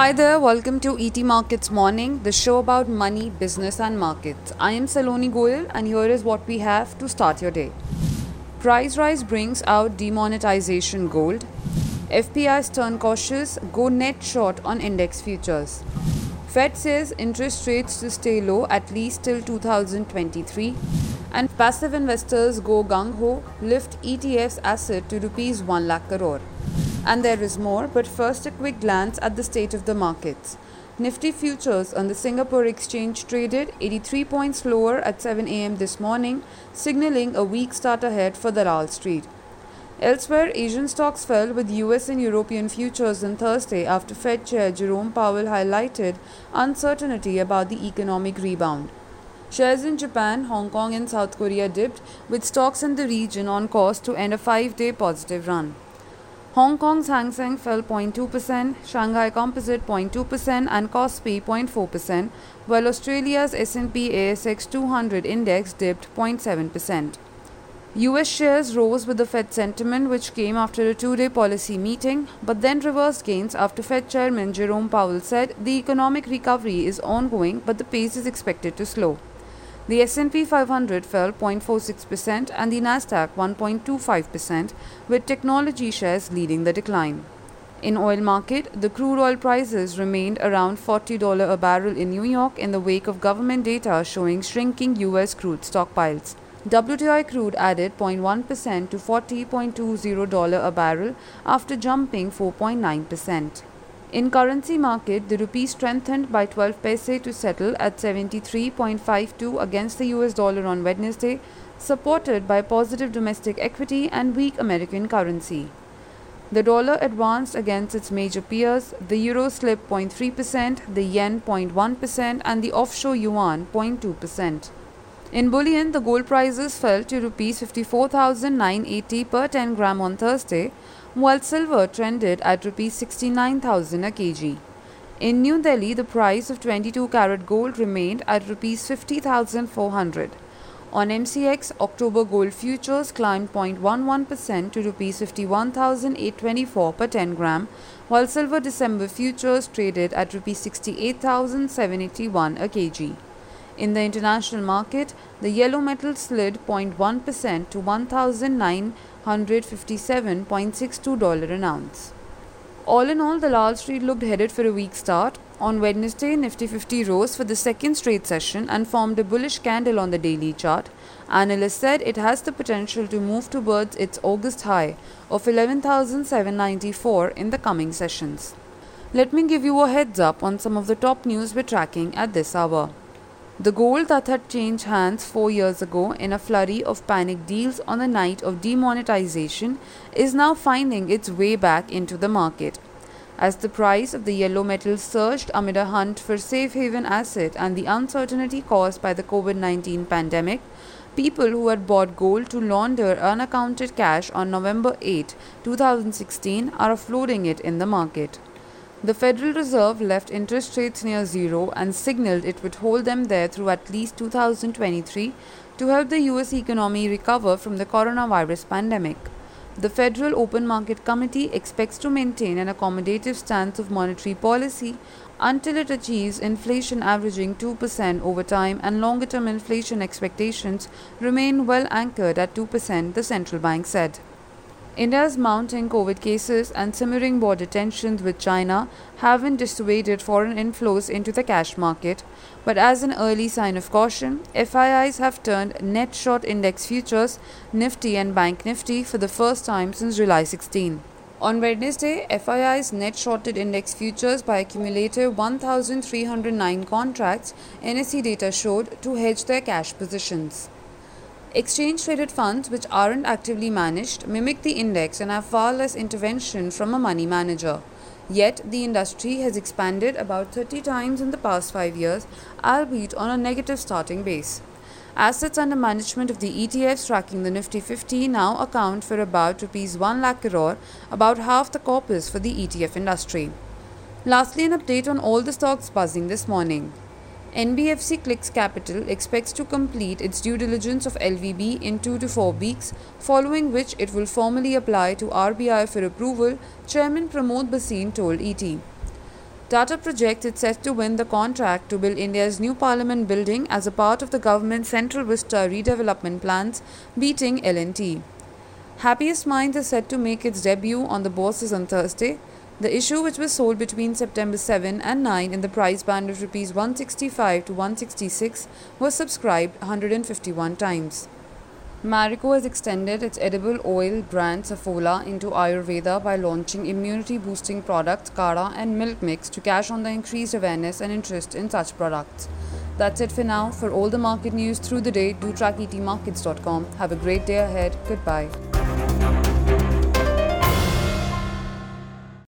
Hi there, welcome to ET Markets Morning, the show about money, business, and markets. I am Saloni Goyal, and here is what we have to start your day. Price rise brings out demonetization gold. FPIs turn cautious, go net short on index futures. Fed says interest rates to stay low at least till 2023. And passive investors go gung-ho, lift ETF's asset to rupees 1 lakh crore. And there is more, but first a quick glance at the state of the markets. Nifty futures on the Singapore exchange traded 83 points lower at 7 a.m. this morning, signaling a weak start ahead for Dalal Street. Elsewhere, Asian stocks fell with US and European futures on Thursday after Fed Chair Jerome Powell highlighted uncertainty about the economic rebound. Shares in Japan, Hong Kong and South Korea dipped, with stocks in the region on course to end a 5-day positive run. Hong Kong's Hang Seng fell 0.2%, Shanghai Composite 0.2% and Kospi 0.4%, while Australia's S&P ASX 200 index dipped 0.7%. US shares rose with the Fed sentiment, which came after a 2-day policy meeting, but then reversed gains after Fed Chairman Jerome Powell said the economic recovery is ongoing but the pace is expected to slow. The S&P 500 fell 0.46% and the Nasdaq 1.25%, with technology shares leading the decline. In oil market, the crude oil prices remained around $40 a barrel in New York in the wake of government data showing shrinking US crude stockpiles. WTI crude added 0.1% to $40.20 a barrel after jumping 4.9%. In currency market, the rupee strengthened by 12 paise to settle at 73.52 against the US dollar on Wednesday, supported by positive domestic equity and weak American currency. The dollar advanced against its major peers, the euro slipped 0.3%, the yen 0.1% and the offshore yuan 0.2%. In bullion, the gold prices fell to Rs 54,980 per 10 gram on Thursday, while silver trended at Rs 69,000 a kg. In New Delhi, the price of 22-carat gold remained at Rs 50,400. On MCX, October gold futures climbed 0.11% to Rs 51,824 per 10 gram, while silver December futures traded at Rs 68,781 a kg. In the international market, the yellow metal slid 0.1% to $1,957.62 an ounce. All in all, the Dalal Street looked headed for a weak start. On Wednesday, Nifty 50 rose for the second straight session and formed a bullish candle on the daily chart. Analysts said it has the potential to move towards its August high of 11,794 in the coming sessions. Let me give you a heads up on some of the top news we're tracking at this hour. The gold that had changed hands 4 years ago in a flurry of panic deals on the night of demonetization is now finding its way back into the market. As the price of the yellow metal surged amid a hunt for safe haven asset and the uncertainty caused by the COVID-19 pandemic, people who had bought gold to launder unaccounted cash on November 8, 2016 are offloading it in the market. The Federal Reserve left interest rates near zero and signaled it would hold them there through at least 2023 to help the US economy recover from the coronavirus pandemic. The Federal Open Market Committee expects to maintain an accommodative stance of monetary policy until it achieves inflation averaging 2% over time and longer-term inflation expectations remain well anchored at 2%, the central bank said. India's mounting COVID cases and simmering border tensions with China haven't dissuaded foreign inflows into the cash market, but as an early sign of caution, FIIs have turned net short index futures, Nifty and Bank Nifty for the first time since July 16. On Wednesday, FIIs net shorted index futures by a cumulative 1,309 contracts, NSE data showed, to hedge their cash positions. Exchange-traded funds, which aren't actively managed, mimic the index and have far less intervention from a money manager. Yet, the industry has expanded about 30 times in the past 5 years, albeit on a negative starting base. Assets under management of the ETFs tracking the Nifty 50 now account for about Rs 1 lakh crore, about half the corpus for the ETF industry. Lastly, an update on all the stocks buzzing this morning. NBFC Clicks Capital expects to complete its due diligence of LVB in 2 to 4 weeks, following which it will formally apply to RBI for approval, Chairman Pramod Bhasin told ET. Tata projects it's set to win the contract to build India's new parliament building as a part of the government's Central Vista redevelopment plans, beating L&T. Happiest Minds is set to make its debut on the bourses on Thursday. The issue, which was sold between September 7 and 9 in the price band of Rs 165 to 166, was subscribed 151 times. Marico has extended its edible oil brand Saffola into Ayurveda by launching immunity-boosting products Kadha and Milk Mix to cash on the increased awareness and interest in such products. That's it for now. For all the market news through the day, do track etmarkets.com. Have a great day ahead. Goodbye.